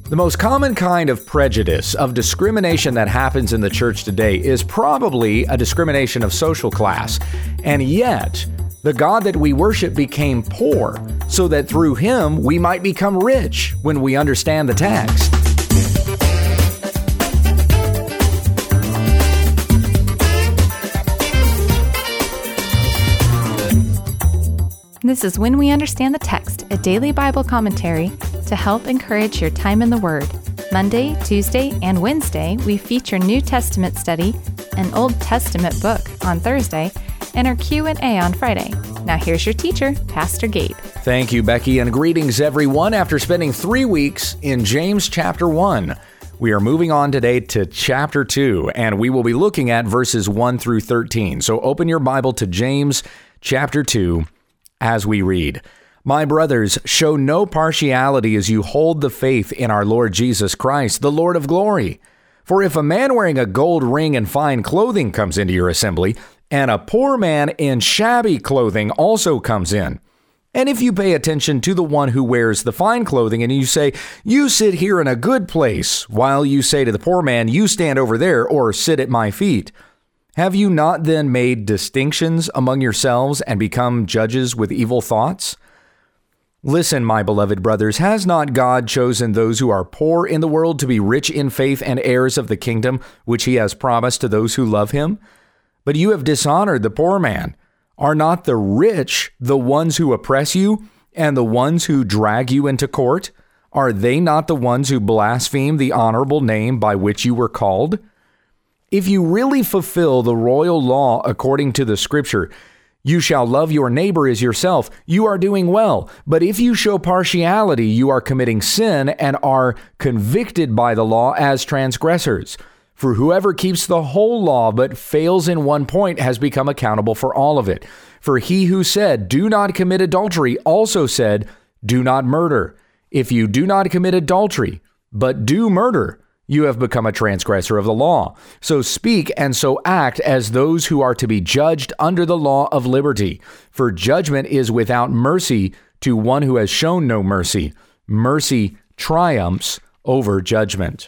The most common kind of prejudice, of discrimination that happens in the church today is probably a discrimination of social class. And yet, the God that we worship became poor so that through him we might become rich when we understand the text. This is When We Understand the Text, a daily Bible commentary to help encourage your time in the Word. Monday, Tuesday, and Wednesday, we feature New Testament study, an Old Testament book on Thursday, and our Q&A on Friday. Now here's your teacher, Pastor Gabe. Thank you, Becky, and greetings everyone. After spending 3 weeks in James chapter 1, we are moving on today to chapter 2, and we will be looking at verses 1 through 13. So open your Bible to James chapter 2 as we read. My brothers, show no partiality as you hold the faith in our Lord Jesus Christ, the Lord of glory. For if a man wearing a gold ring and fine clothing comes into your assembly, and a poor man in shabby clothing also comes in, and if you pay attention to the one who wears the fine clothing and you say, you sit here in a good place, while you say to the poor man, you stand over there or sit at my feet, have you not then made distinctions among yourselves and become judges with evil thoughts? Listen, my beloved brothers, has not God chosen those who are poor in the world to be rich in faith and heirs of the kingdom which he has promised to those who love him? But you have dishonored the poor man. Are not the rich the ones who oppress you and the ones who drag you into court? Are they not the ones who blaspheme the honorable name by which you were called? If you really fulfill the royal law according to the scripture, you shall love your neighbor as yourself, you are doing well. But if you show partiality, you are committing sin and are convicted by the law as transgressors. For whoever keeps the whole law but fails in one point has become accountable for all of it. For he who said, do not commit adultery, also said, do not murder. If you do not commit adultery, but do murder, you have become a transgressor of the law. So speak and so act as those who are to be judged under the law of liberty. For judgment is without mercy to one who has shown no mercy. Mercy triumphs over judgment.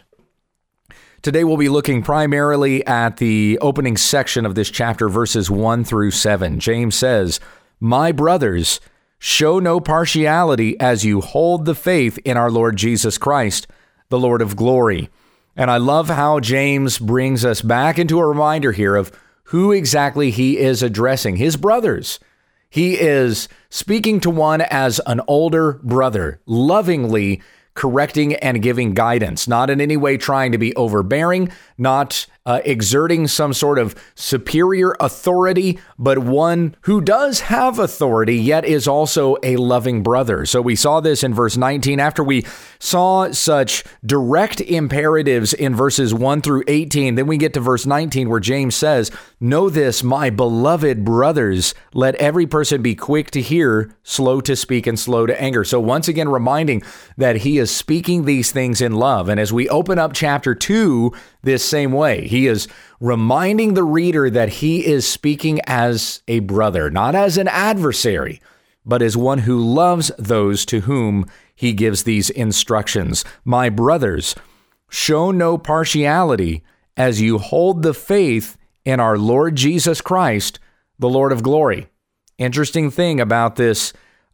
Today we'll be looking primarily at the opening section of this chapter, verses 1 through 7. James says, my brothers, show no partiality as you hold the faith in our Lord Jesus Christ, the Lord of glory. And I love how James brings us back into a reminder here of who exactly he is addressing, his brothers. He is speaking to one as an older brother, lovingly correcting and giving guidance, not in any way trying to be overbearing, not exerting some sort of superior authority, but one who does have authority, yet is also a loving brother. So we saw this in verse 19. After we saw such direct imperatives in verses 1 through 18, then we get to verse 19 where James says, know this, my beloved brothers, let every person be quick to hear, slow to speak, and slow to anger. So once again, reminding that he is speaking these things in love. And as we open up chapter 2 this same way, he is reminding the reader that he is speaking as a brother, not as an adversary, but as one who loves those to whom he gives these instructions. My brothers, show no partiality as you hold the faith in our Lord Jesus Christ, the Lord of glory. Interesting thing about this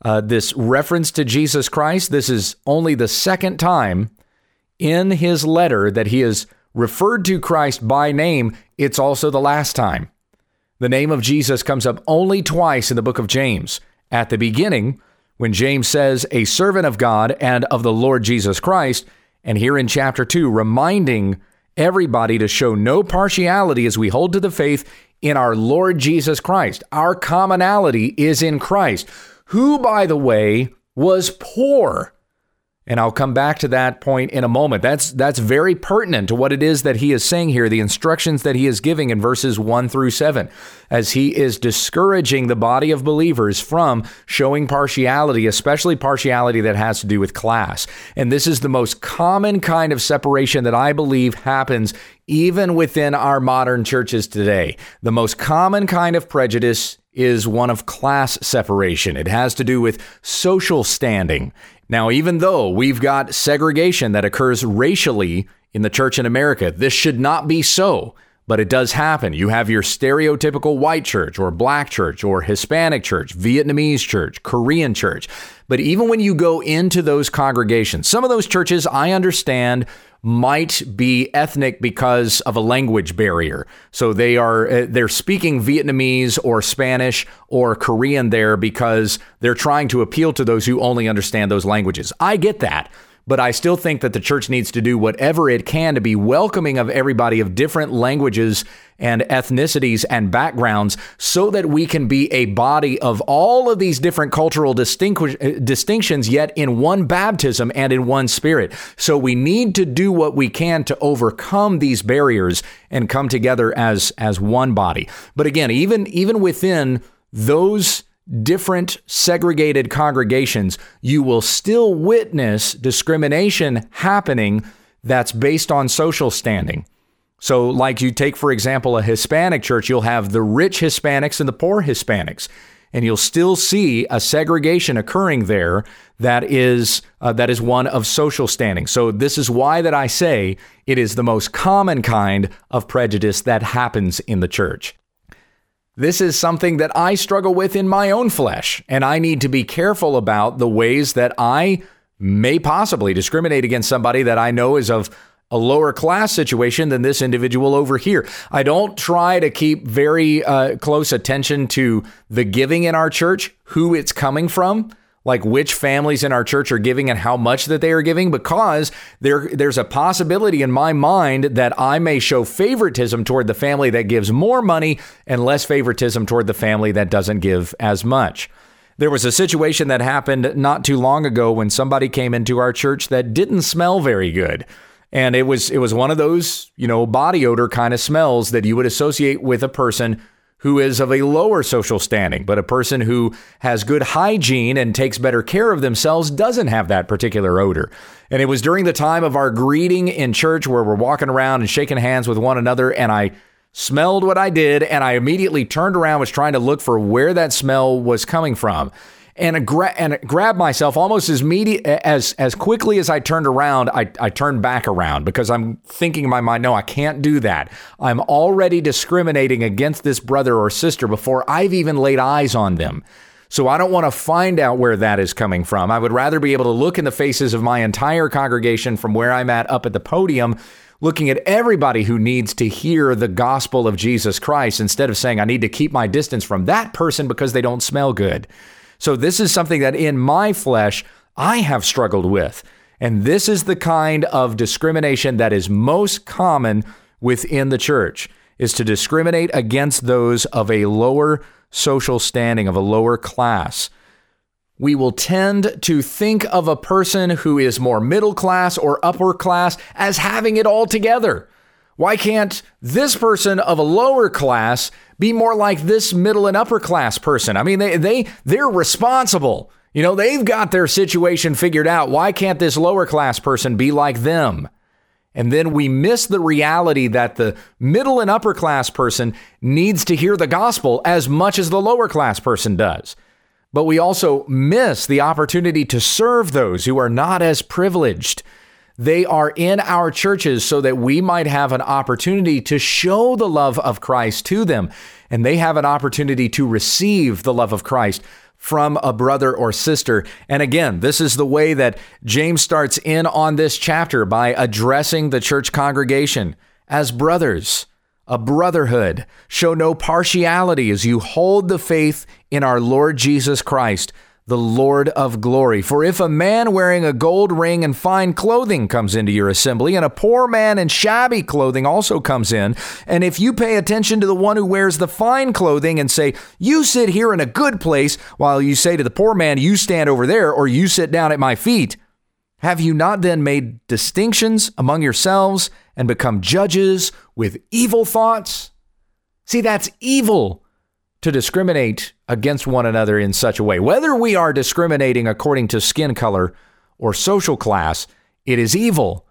reference to Jesus Christ, this is only the second time in his letter that he is referred to Christ by name. It's also the last time. The name of Jesus comes up only twice in the book of James. At the beginning, when James says, a servant of God and of the Lord Jesus Christ, and here in chapter 2, reminding everybody to show no partiality as we hold to the faith in our Lord Jesus Christ. Our commonality is in Christ, who, by the way, was poor. And I'll come back to that point in a moment. That's very pertinent to what it is that he is saying here, the instructions that he is giving in verses 1 through 7, as he is discouraging the body of believers from showing partiality, especially partiality that has to do with class. And this is the most common kind of separation that I believe happens even within our modern churches today. The most common kind of prejudice is one of class separation. It has to do with social standing. Now, even though we've got segregation that occurs racially in the church in America, this should not be so, but it does happen. You have your stereotypical white church or black church or Hispanic church, Vietnamese church, Korean church. But even when you go into those congregations, some of those churches, I understand, might be ethnic because of a language barrier. So they're speaking Vietnamese or Spanish or Korean there because they're trying to appeal to those who only understand those languages. I get that. But I still think that the church needs to do whatever it can to be welcoming of everybody of different languages and ethnicities and backgrounds so that we can be a body of all of these different cultural distinctions, yet in one baptism and in one spirit. So we need to do what we can to overcome these barriers and come together as one body. But again, even within those different segregated congregations, you will still witness discrimination happening that's based on social standing. So like you take, for example, a Hispanic church, you'll have the rich Hispanics and the poor Hispanics, and you'll still see a segregation occurring there that is one of social standing. So this is why that I say it is the most common kind of prejudice that happens in the church. This is something that I struggle with in my own flesh, and I need to be careful about the ways that I may possibly discriminate against somebody that I know is of a lower class situation than this individual over here. I don't try to keep very close attention to the giving in our church, who it's coming from, like which families in our church are giving and how much that they are giving, because there's a possibility in my mind that I may show favoritism toward the family that gives more money and less favoritism toward the family that doesn't give as much. There was a situation that happened not too long ago when somebody came into our church that didn't smell very good. And it was one of those, body odor kind of smells that you would associate with a person who is of a lower social standing, but a person who has good hygiene and takes better care of themselves doesn't have that particular odor. And it was during the time of our greeting in church where we're walking around and shaking hands with one another, and I smelled what I did, and I immediately turned around, was trying to look for where that smell was coming from. And grabbed myself almost as quickly as I turned around, I turned back around because I'm thinking in my mind, no, I can't do that. I'm already discriminating against this brother or sister before I've even laid eyes on them. So I don't want to find out where that is coming from. I would rather be able to look in the faces of my entire congregation from where I'm at up at the podium, looking at everybody who needs to hear the gospel of Jesus Christ, instead of saying I need to keep my distance from that person because they don't smell good. So this is something that in my flesh, I have struggled with. And this is the kind of discrimination that is most common within the church, is to discriminate against those of a lower social standing, of a lower class. We will tend to think of a person who is more middle class or upper class as having it all together. Why can't this person of a lower class be more like this middle and upper class person? I mean, they're responsible. They've got their situation figured out. Why can't this lower class person be like them? And then we miss the reality that the middle and upper class person needs to hear the gospel as much as the lower class person does. But we also miss the opportunity to serve those who are not as privileged. They are in our churches so that we might have an opportunity to show the love of Christ to them. And they have an opportunity to receive the love of Christ from a brother or sister. And again, this is the way that James starts in on this chapter, by addressing the church congregation as brothers, a brotherhood. Show no partiality as you hold the faith in our Lord Jesus Christ, the Lord of glory. For if a man wearing a gold ring and fine clothing comes into your assembly, and a poor man in shabby clothing also comes in, and if you pay attention to the one who wears the fine clothing and say, you sit here in a good place, while you say to the poor man, you stand over there, or you sit down at my feet, have you not then made distinctions among yourselves and become judges with evil thoughts? See, that's evil, to discriminate against one another in such a way. Whether we are discriminating according to skin color or social class, it is evil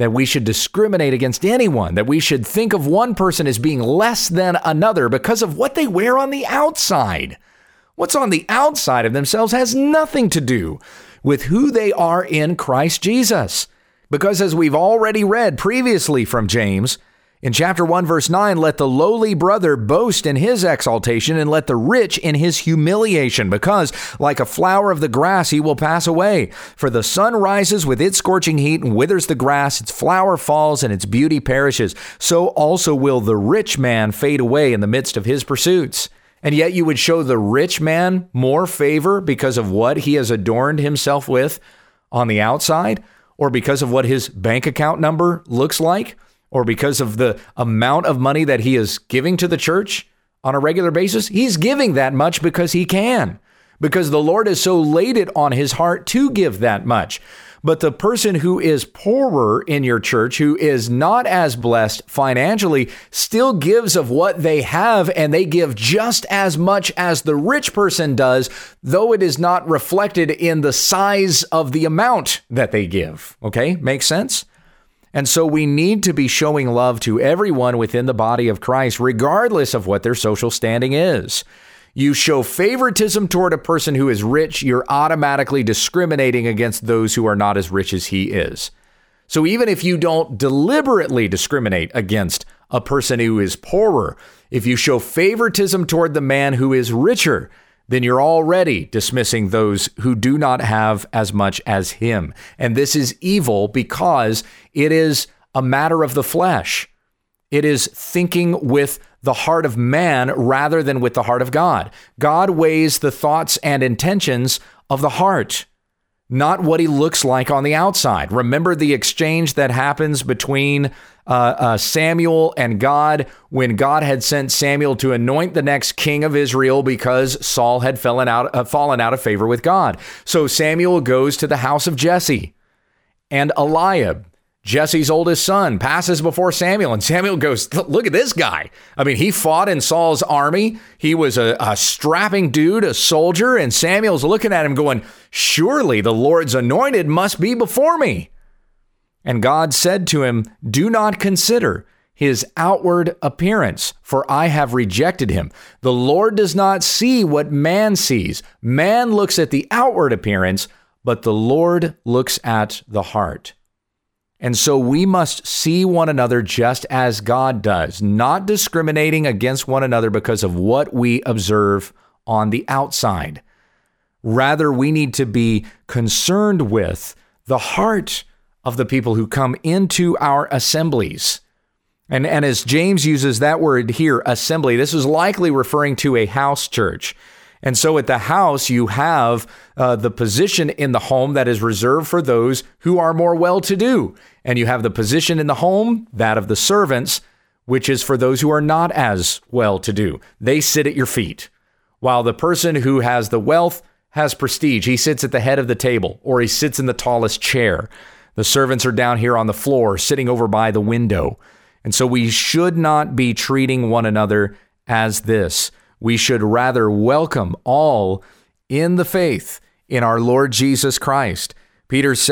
that we should discriminate against anyone, that we should think of one person as being less than another because of what they wear on the outside. What's on the outside of themselves has nothing to do with who they are in Christ Jesus. Because as we've already read previously from James, in chapter 1, verse 9, let the lowly brother boast in his exaltation and let the rich in his humiliation, because like a flower of the grass, he will pass away. For the sun rises with its scorching heat and withers the grass, its flower falls and its beauty perishes. So also will the rich man fade away in the midst of his pursuits. And yet you would show the rich man more favor because of what he has adorned himself with on the outside, or because of what his bank account number looks like, or because of the amount of money that he is giving to the church on a regular basis. He's giving that much because he can, because the Lord has so laid it on his heart to give that much. But the person who is poorer in your church, who is not as blessed financially, still gives of what they have, and they give just as much as the rich person does, though it is not reflected in the size of the amount that they give. Okay, makes sense? And so we need to be showing love to everyone within the body of Christ, regardless of what their social standing is. You show favoritism toward a person who is rich, you're automatically discriminating against those who are not as rich as he is. So even if you don't deliberately discriminate against a person who is poorer, if you show favoritism toward the man who is richer, then you're already dismissing those who do not have as much as him. And this is evil because it is a matter of the flesh. It is thinking with the heart of man rather than with the heart of God. God weighs the thoughts and intentions of the heart, not what he looks like on the outside. Remember the exchange that happens between Samuel and God when God had sent Samuel to anoint the next king of Israel because Saul had fallen out of favor with God. So Samuel goes to the house of Jesse, and Eliab, Jesse's oldest son, passes before Samuel, and Samuel goes, look at this guy. I mean, he fought in Saul's army. He was a strapping dude, a soldier, and Samuel's looking at him going, surely the Lord's anointed must be before me. And God said to him, do not consider his outward appearance, for I have rejected him. The Lord does not see what man sees. Man looks at the outward appearance, but the Lord looks at the heart. And so we must see one another just as God does, not discriminating against one another because of what we observe on the outside. Rather, we need to be concerned with the heart of the people who come into our assemblies. And as James uses that word here, assembly, this is likely referring to a house church. And so at the house, you have the position in the home that is reserved for those who are more well-to-do. And you have the position in the home, that of the servants, which is for those who are not as well-to-do. They sit at your feet, while the person who has the wealth has prestige. He sits at the head of the table, or he sits in the tallest chair. The servants are down here on the floor, sitting over by the window. And so we should not be treating one another as this. We should rather welcome all in the faith in our Lord Jesus Christ. James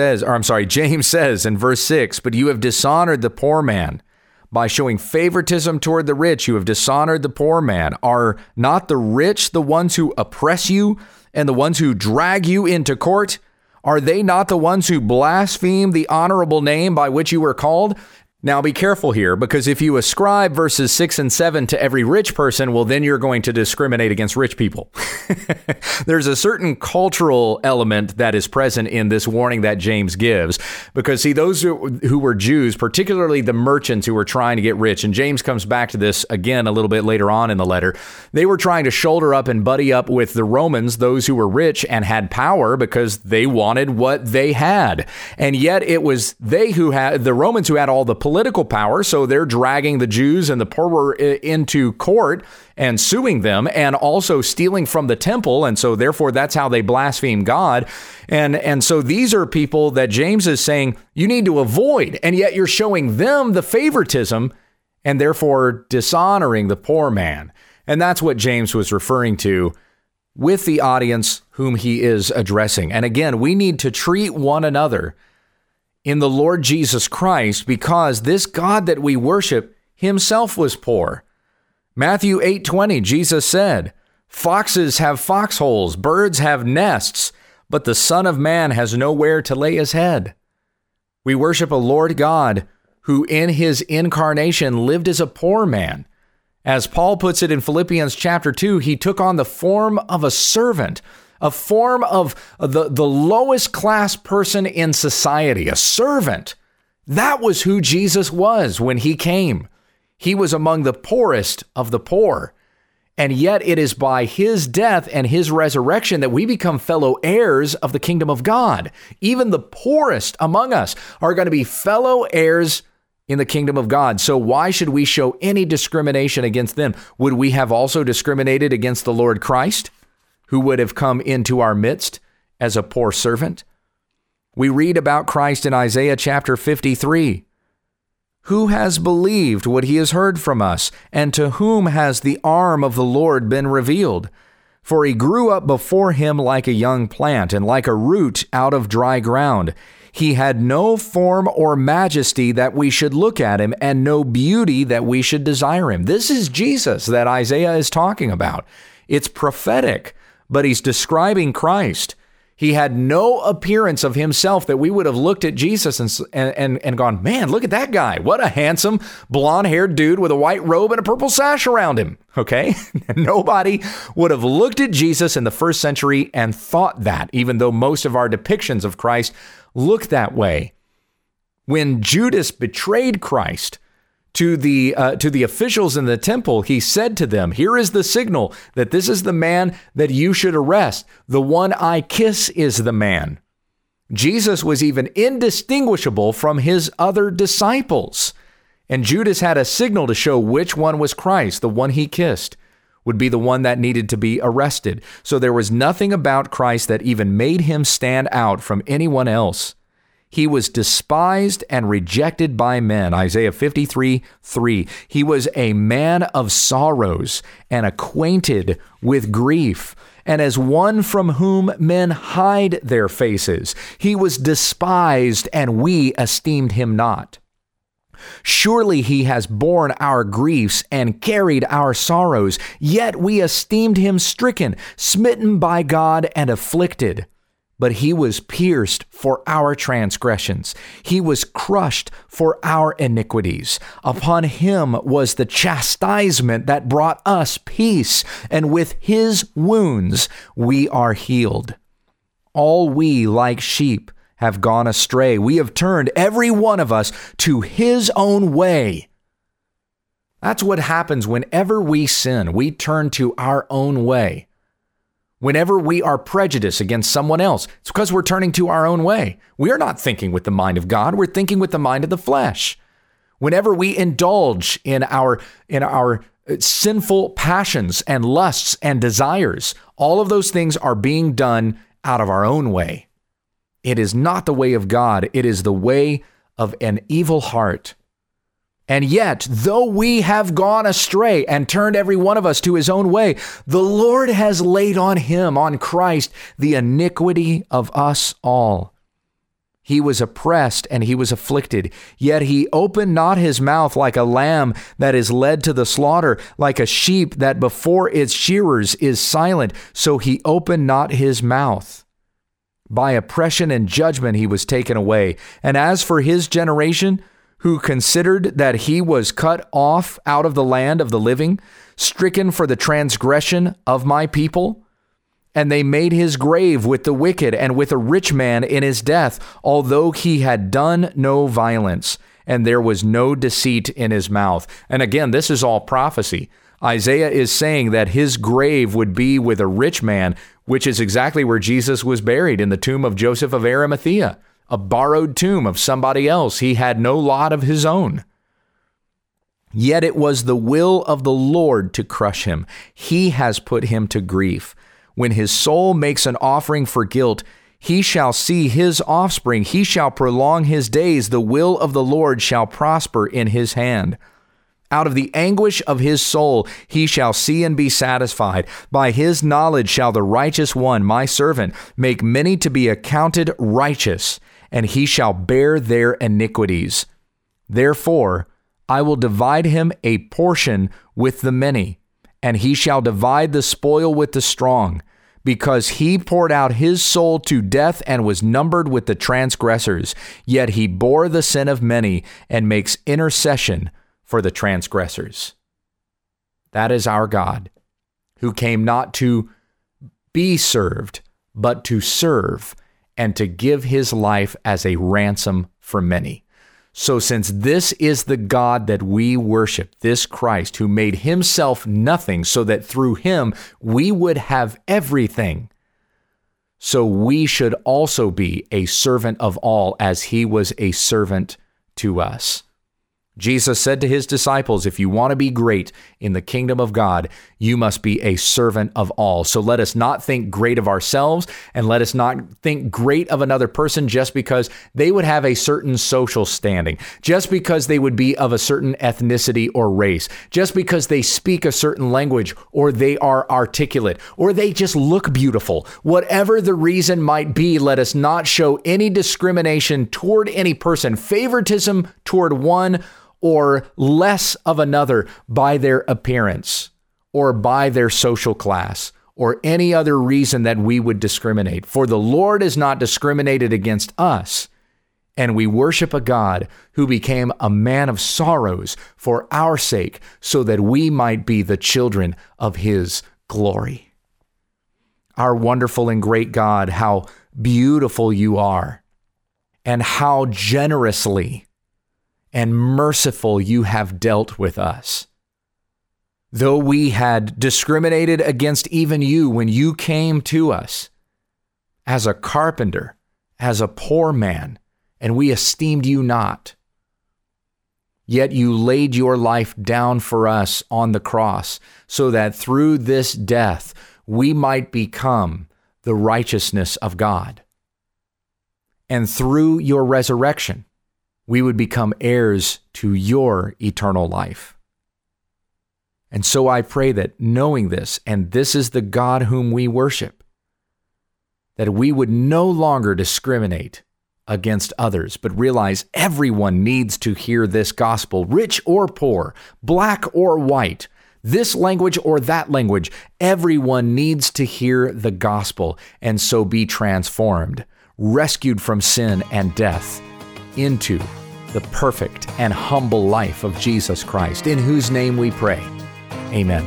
says in verse 6, but you have dishonored the poor man. By showing favoritism toward the rich, you have dishonored the poor man. Are not the rich the ones who oppress you and the ones who drag you into court? Are they not the ones who blaspheme the honorable name by which you were called? Now be careful here, because if you ascribe verses 6 and 7 to every rich person, well, then you're going to discriminate against rich people. There's a certain cultural element that is present in this warning that James gives, because see, those who were Jews, particularly the merchants who were trying to get rich, and James comes back to this again a little bit later on in the letter, they were trying to shoulder up and buddy up with the Romans, those who were rich and had power because they wanted what they had. And yet it was they who had, the Romans who had all the political power, so they're dragging the Jews and the poor into court and suing them and also stealing from the temple. And so therefore, that's how they blaspheme God. And so these are people that James is saying you need to avoid. And yet you're showing them the favoritism and therefore dishonoring the poor man. And that's what James was referring to with the audience whom he is addressing. And again, we need to treat one another in the Lord Jesus Christ, because this God that we worship himself was poor. Matthew 8:20, Jesus said, "Foxes have foxholes, birds have nests, but the Son of Man has nowhere to lay his head." We worship a Lord God who in his incarnation lived as a poor man. As Paul puts it in Philippians chapter 2, he took on the form of a servant, a form of the lowest class person in society, a servant. That was who Jesus was when he came. He was among the poorest of the poor. And yet it is by his death and his resurrection that we become fellow heirs of the kingdom of God. Even the poorest among us are going to be fellow heirs in the kingdom of God. So why should we show any discrimination against them? Would we have also discriminated against the Lord Christ, who would have come into our midst as a poor servant? We read about Christ in Isaiah chapter 53. Who has believed what he has heard from us, and to whom has the arm of the Lord been revealed? For he grew up before him like a young plant, and like a root out of dry ground. He had no form or majesty that we should look at him, and no beauty that we should desire him. This is Jesus that Isaiah is talking about. It's prophetic, but he's describing Christ. He had no appearance of himself that we would have looked at Jesus and gone, man, look at that guy. What a handsome blonde-haired dude with a white robe and a purple sash around him. Okay? Nobody would have looked at Jesus in the first century and thought that, even though most of our depictions of Christ look that way. When Judas betrayed Christ to the officials in the temple, he said to them, "Here is the signal that this is the man that you should arrest. The one I kiss is the man." Jesus was even indistinguishable from his other disciples. And Judas had a signal to show which one was Christ. The one he kissed would be the one that needed to be arrested. So there was nothing about Christ that even made him stand out from anyone else. He was despised and rejected by men. Isaiah 53:3. He was a man of sorrows and acquainted with grief, and as one from whom men hide their faces. He was despised, and we esteemed him not. Surely he has borne our griefs and carried our sorrows, yet we esteemed him stricken, smitten by God, and afflicted. But he was pierced for our transgressions. He was crushed for our iniquities. Upon him was the chastisement that brought us peace, and with his wounds we are healed. All we, like sheep, have gone astray. We have turned every one of us to his own way. That's what happens whenever we sin. We turn to our own way. Whenever we are prejudiced against someone else, it's because we're turning to our own way. We are not thinking with the mind of God. We're thinking with the mind of the flesh. Whenever we indulge in our sinful passions and lusts and desires, all of those things are being done out of our own way. It is not the way of God. It is the way of an evil heart. And yet, though we have gone astray and turned every one of us to his own way, the Lord has laid on him, on Christ, the iniquity of us all. He was oppressed and he was afflicted, yet he opened not his mouth. Like a lamb that is led to the slaughter, like a sheep that before its shearers is silent, so he opened not his mouth. By oppression and judgment he was taken away. And as for his generation, who considered that he was cut off out of the land of the living, stricken for the transgression of my people? And they made his grave with the wicked and with a rich man in his death, although he had done no violence, and there was no deceit in his mouth. And again, this is all prophecy. Isaiah is saying that his grave would be with a rich man, which is exactly where Jesus was buried, in the tomb of Joseph of Arimathea. A borrowed tomb of somebody else. He had no lot of his own. Yet it was the will of the Lord to crush him. He has put him to grief. When his soul makes an offering for guilt, he shall see his offspring. He shall prolong his days. The will of the Lord shall prosper in his hand. Out of the anguish of his soul he shall see and be satisfied. By his knowledge shall the righteous one, my servant, make many to be accounted righteous, and he shall bear their iniquities. Therefore, I will divide him a portion with the many, and he shall divide the spoil with the strong, because he poured out his soul to death and was numbered with the transgressors. Yet he bore the sin of many and makes intercession for the transgressors. That is our God, who came not to be served, but to serve and to give his life as a ransom for many. So since this is the God that we worship, this Christ who made himself nothing so that through him we would have everything, so we should also be a servant of all as he was a servant to us. Jesus said to his disciples, if you want to be great in the kingdom of God, you must be a servant of all. So let us not think great of ourselves, and let us not think great of another person just because they would have a certain social standing, just because they would be of a certain ethnicity or race, just because they speak a certain language, or they are articulate, or they just look beautiful. Whatever the reason might be, let us not show any discrimination toward any person, favoritism toward one or less of another by their appearance or by their social class or any other reason that we would discriminate. For the Lord is not discriminated against us, and we worship a God who became a man of sorrows for our sake so that we might be the children of his glory. Our wonderful and great God, how beautiful you are, and how generously and merciful you have dealt with us. Though we had discriminated against even you when you came to us as a carpenter, as a poor man, and we esteemed you not, yet you laid your life down for us on the cross so that through this death we might become the righteousness of God. And through your resurrection, we would become heirs to your eternal life. And so I pray that knowing this, and this is the God whom we worship, that we would no longer discriminate against others, but realize everyone needs to hear this gospel, rich or poor, black or white, this language or that language. Everyone needs to hear the gospel and so be transformed, rescued from sin and death into the perfect and humble life of Jesus Christ, in whose name we pray. Amen.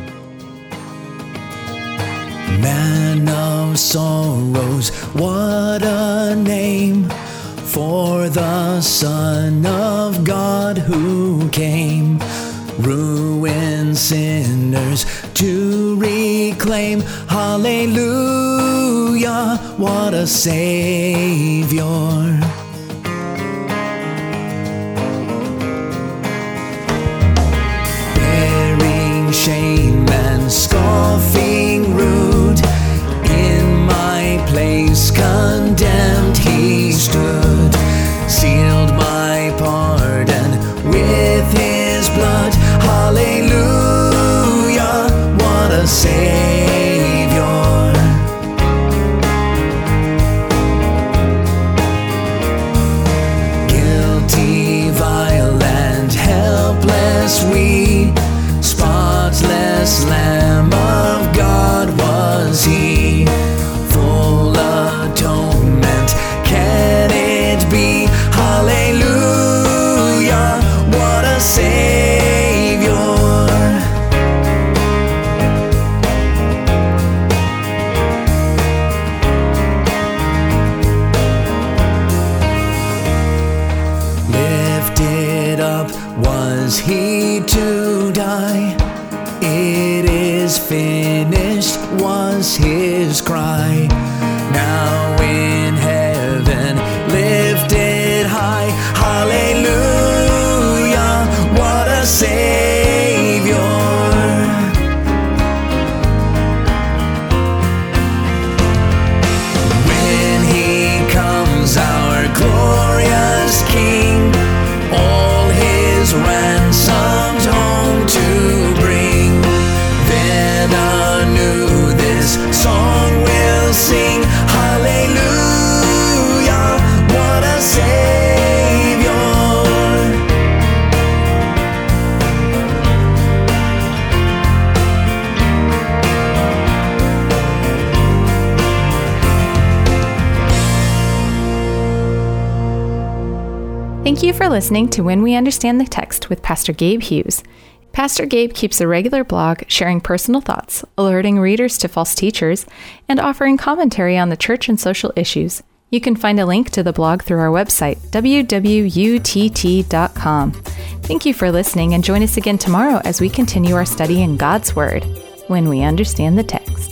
Man of sorrows, what a name for the Son of God who came, ruin sinners to reclaim. Hallelujah, what a Savior. Shame and scoffing rude, in my place condemned he stood, sealed my pardon with his blood. Hallelujah, what a Savior. Guilty, vile, and helpless we, spotless Lamb of God was he, full atonement can it be. Hallelujah, what a Savior. Lifted up was he to die, it is finished was his cry. Now in heaven lifted high, hallelujah, what a Savior. When he comes, our glorious King, all his ransoms home to bring, then anew this song will sing. Hallelujah, what a Savior. Thank you for listening to When We Understand the Text with Pastor Gabe Hughes. Pastor Gabe keeps a regular blog sharing personal thoughts, alerting readers to false teachers, and offering commentary on the church and social issues. You can find a link to the blog through our website, www.utt.com. Thank you for listening, and join us again tomorrow as we continue our study in God's Word, When We Understand the Text.